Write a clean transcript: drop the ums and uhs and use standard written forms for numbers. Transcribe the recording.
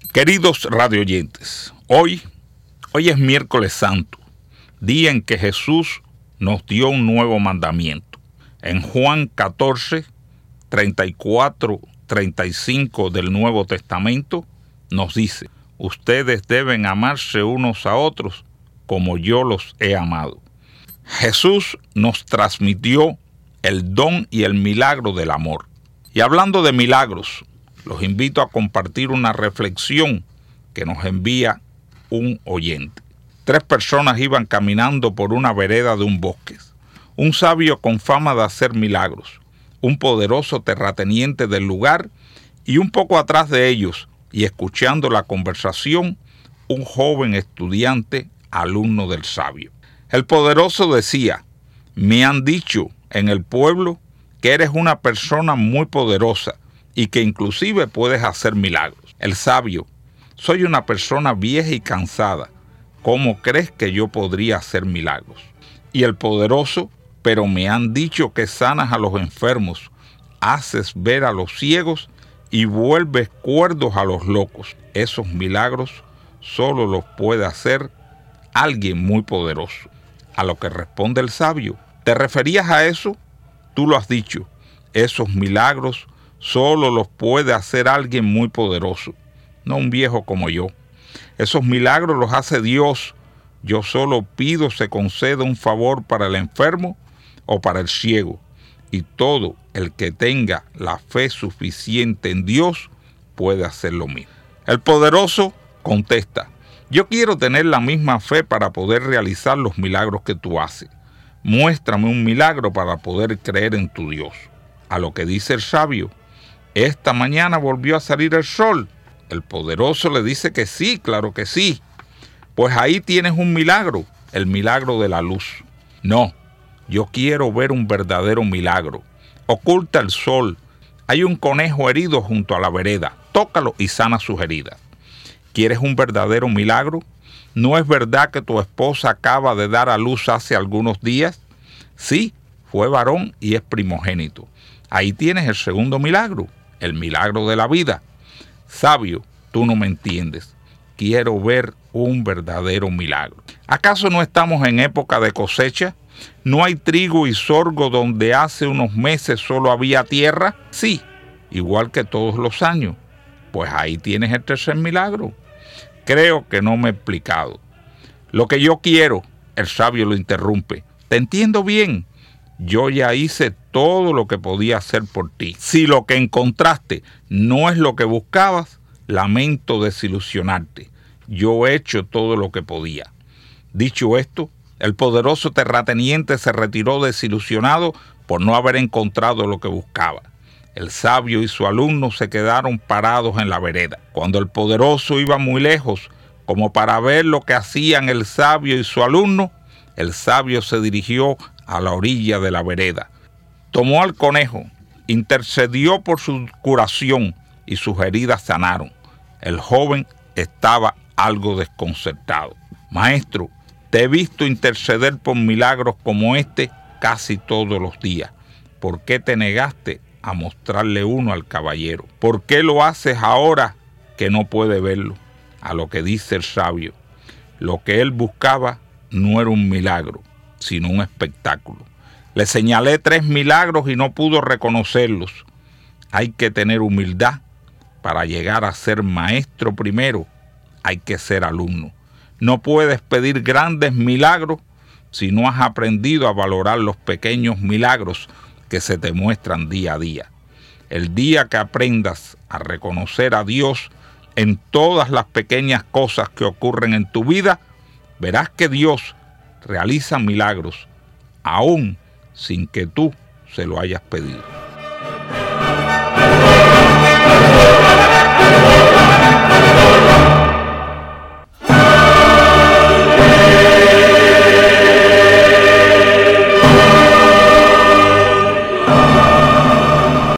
Queridos radioyentes, hoy es miércoles santo, día en que Jesús nos dio un nuevo mandamiento. En Juan 14, 34, 35 del Nuevo Testamento nos dice: ustedes deben amarse unos a otros como yo los he amado. Jesús nos transmitió el don y el milagro del amor. Y hablando de milagros, los invito a compartir una reflexión que nos envía un oyente. 3 personas iban caminando por una vereda de un bosque. Un sabio con fama de hacer milagros, un poderoso terrateniente del lugar y un poco atrás de ellos, y escuchando la conversación, un joven estudiante, alumno del sabio. El poderoso decía: me han dicho en el pueblo que eres una persona muy poderosa y que inclusive puedes hacer milagros. El sabio: soy una persona vieja y cansada. ¿Cómo crees que yo podría hacer milagros? Y el poderoso: pero me han dicho que sanas a los enfermos, haces ver a los ciegos y vuelves cuerdos a los locos. Esos milagros solo los puede hacer alguien muy poderoso. A lo que responde el sabio: ¿te referías a eso? Tú lo has dicho. Esos milagros solo los puede hacer alguien muy poderoso, no un viejo como yo. Esos milagros los hace Dios. Yo solo pido se conceda un favor para el enfermo o para el ciego, y todo el que tenga la fe suficiente en Dios puede hacer lo mismo. El poderoso contesta: yo quiero tener la misma fe para poder realizar los milagros que tú haces. Muéstrame un milagro para poder creer en tu Dios. A lo que dice el sabio: esta mañana volvió a salir el sol. El poderoso le dice que sí, claro que sí. Pues ahí tienes un milagro, el milagro de la luz. No, yo quiero ver un verdadero milagro. Oculta el sol. Hay un conejo herido junto a la vereda. Tócalo y sana sus heridas. ¿Quieres un verdadero milagro? ¿No es verdad que tu esposa acaba de dar a luz hace algunos días? Sí, fue varón y es primogénito. Ahí tienes el segundo milagro, el milagro de la vida. Sabio, tú no me entiendes. Quiero ver un verdadero milagro. ¿Acaso no estamos en época de cosecha? ¿No hay trigo y sorgo donde hace unos meses solo había tierra? Sí, igual que todos los años. Pues ahí tienes el tercer milagro. Creo que no me he explicado. Lo que yo quiero, el sabio lo interrumpe. Te entiendo bien. Yo ya hice todo lo que podía hacer por ti. Si lo que encontraste no es lo que buscabas, lamento desilusionarte. Yo he hecho todo lo que podía. Dicho esto, el poderoso terrateniente se retiró desilusionado por no haber encontrado lo que buscaba. El sabio y su alumno se quedaron parados en la vereda. Cuando el poderoso iba muy lejos, como para ver lo que hacían el sabio y su alumno, el sabio se dirigió a la orilla de la vereda. Tomó al conejo, intercedió por su curación y sus heridas sanaron. El joven estaba algo desconcertado. Maestro, te he visto interceder por milagros como este casi todos los días. ¿Por qué te negaste a mostrarle uno al caballero? ¿Por qué lo haces ahora que no puede verlo? A lo que dice el sabio: lo que él buscaba no era un milagro, sino un espectáculo. Le señalé 3 milagros y no pudo reconocerlos. Hay que tener humildad para llegar a ser maestro primero. Hay que ser alumno. No puedes pedir grandes milagros si no has aprendido a valorar los pequeños milagros que se te muestran día a día. El día que aprendas a reconocer a Dios en todas las pequeñas cosas que ocurren en tu vida, verás que Dios realiza milagros, aún sin que tú se lo hayas pedido.